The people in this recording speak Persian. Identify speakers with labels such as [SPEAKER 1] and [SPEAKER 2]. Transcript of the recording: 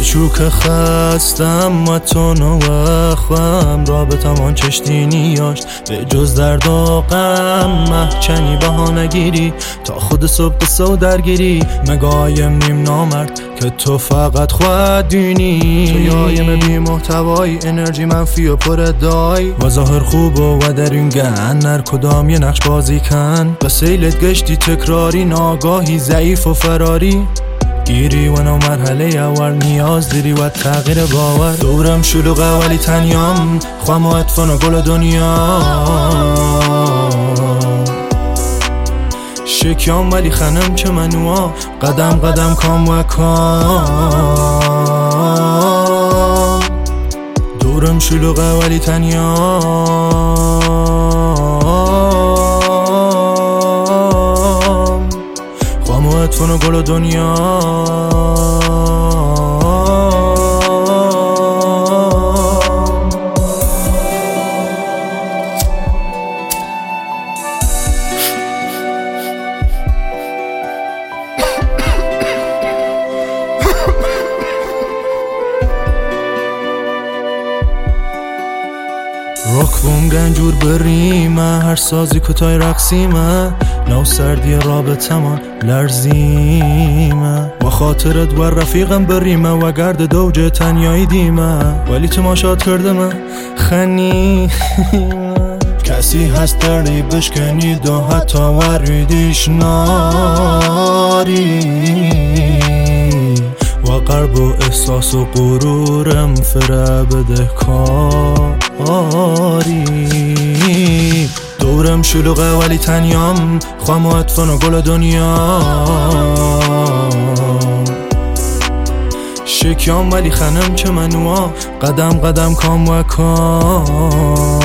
[SPEAKER 1] چوک خستم و تو نوخم رابطم آن چشتی نیاش به جز درد و غم محچنی بها نگیری تا خود صبح سو درگیری مگایم نیم نامرد که تو فقط خود دینی تو یایم بی محتوایی انرژی منفی و پر ادعایی و ظاهر خوب و در این گن نر کدام یه نقش بازی کن به سیلت گشتی تکراری ناگاهی ضعیف و فراری گیری و نو مرحله اول نیاز دیری و تغییر باور دورم شلوغه ولی تنیام خوام و اطفان و گل دنیا شکیام ولی خنم چه منوها قدم قدم کام و کام دورم شلوغه ولی تنیام خوام و اطفان و گل دنیا راک بوم گنجور بریمه هر سازی کتای رقصیمه نو سردی رابطمان لرزیمه با خاطرت و رفیقم بریمه و گرد دوجه تنیایی دیمه ولی تماشات کردمه خنیمه کسی هست دردی بشکنید و حتی وریدیش ناری و قلب و احساس و غرورم فره بده کاری دورم شلوغه ولی تنیام خوام و اطفان و گل دنیا شکیام ولی خنم چه منوها قدم قدم کام و کام